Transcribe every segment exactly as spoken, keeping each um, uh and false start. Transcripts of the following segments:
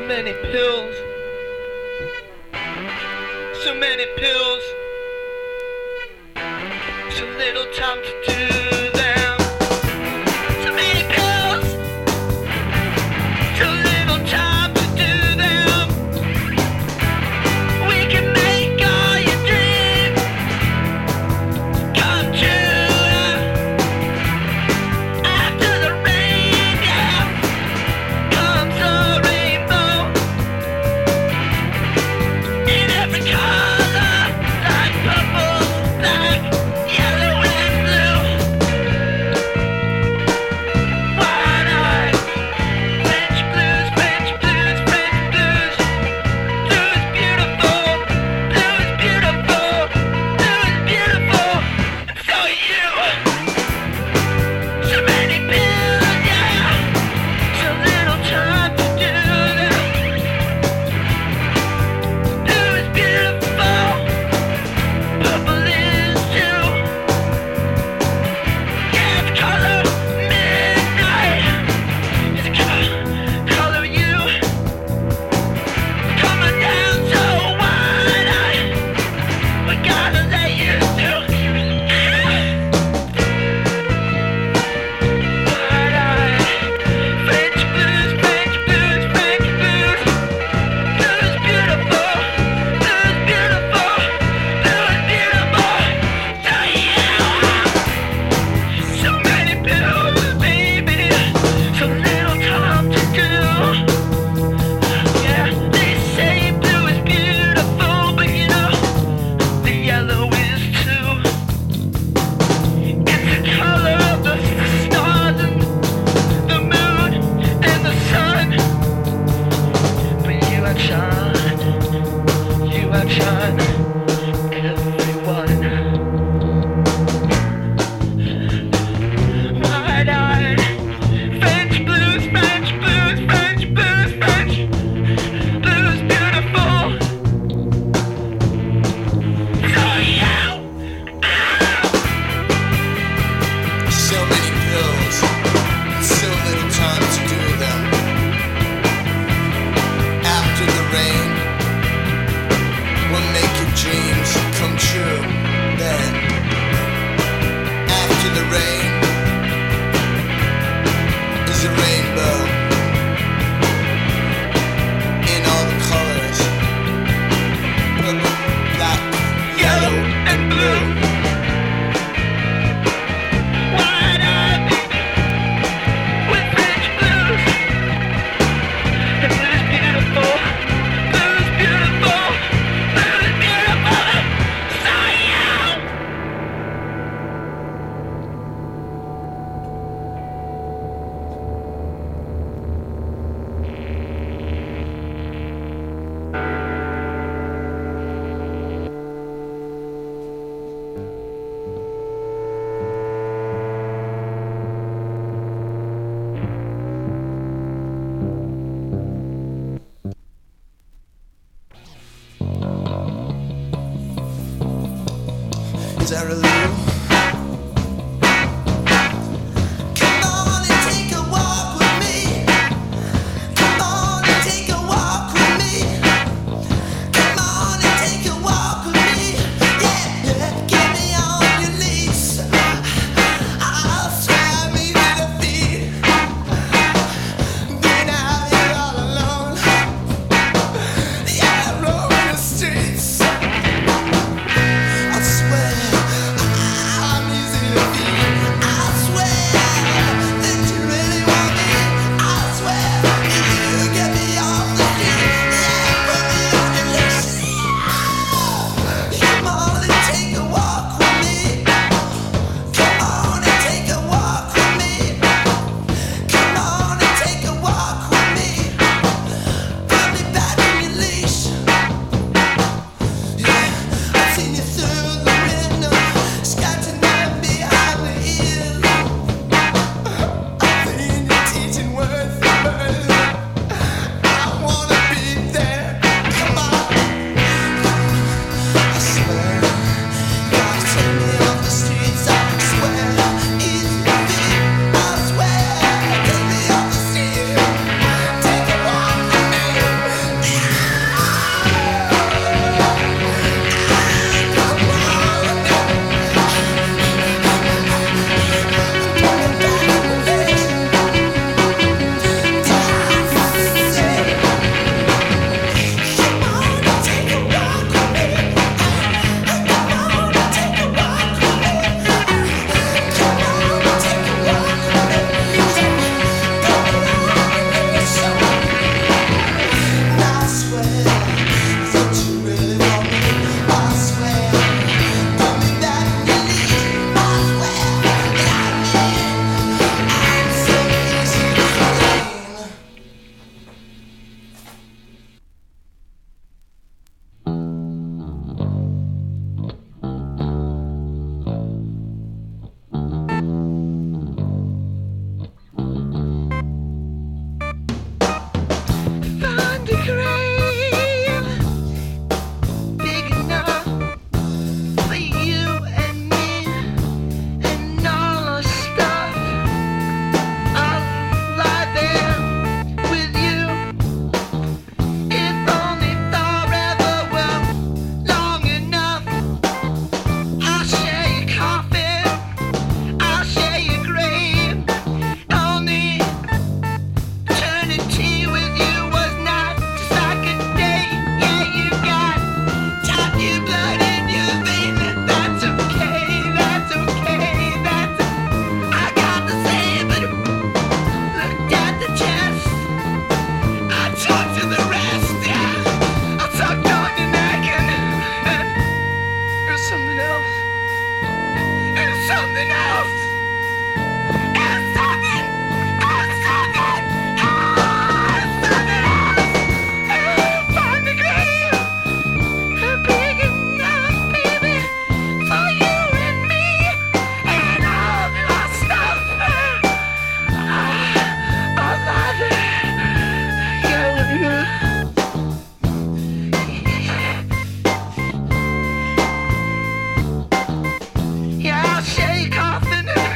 many pills, so many pills, so little time to do them. So many pills, so little time to do them. We can make all your dreams come true. After the rain, yeah, comes a rainbow in every color, like purple, black, yellow and blue. Wide-eyed, French blues, French blues, French blues. Blue is beautiful, blue is beautiful, blue is beautiful, and so are you. So many pills, yeah, so little time to do them. Blue is beautiful, purple is too. Yeah, it's color midnight. It's a co- color you. Coming down so wide-eyed. We gotta let you through. Wide-eyed, French blues, French blues, French blues. Blue is beautiful, blue is beautiful, blue is beautiful. So yeah, so many pills, baby, so little time to do. Yeah, they say blue is beautiful, but you know the yellow is too. It's the color of the stars and the moon and the sun. But you outshine, you outshine everyone. Wide-eyed, French blues, French blues, French blues, French blues, beautiful. So yeah, So many pills, so little time to do them. After the rain, we'll make your dreams come true. Then, after the rain, is a rainbow in all the colors, purple, black, yellow and blue. Wide-eyed, baby, with French blues. The blue is beautiful, blue is beautiful, blue is beautiful. So yeah. Is that really you? Come on and take a walk with me. Come on and take a walk with me. Come on and take a walk with me. Yeah, yeah. Get me on your knees. I'll swear me to the feet. Being out here all alone. Yeah, roaming the streets. I swear something else. It's something. It's something. Ah, it's something else. Oh, find the grave. Big enough, baby, for you and me and all of our stuff. Ah, I love it. Yeah, I'll shake off the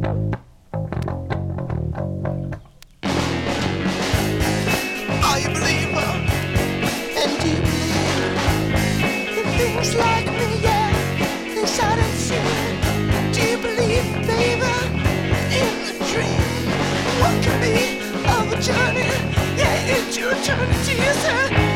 Are you a believer? And do you believe in things like me? Yeah, things I don't see. Do you believe, baby, in the dream? What could be of a journey? Yeah, into eternity, is it?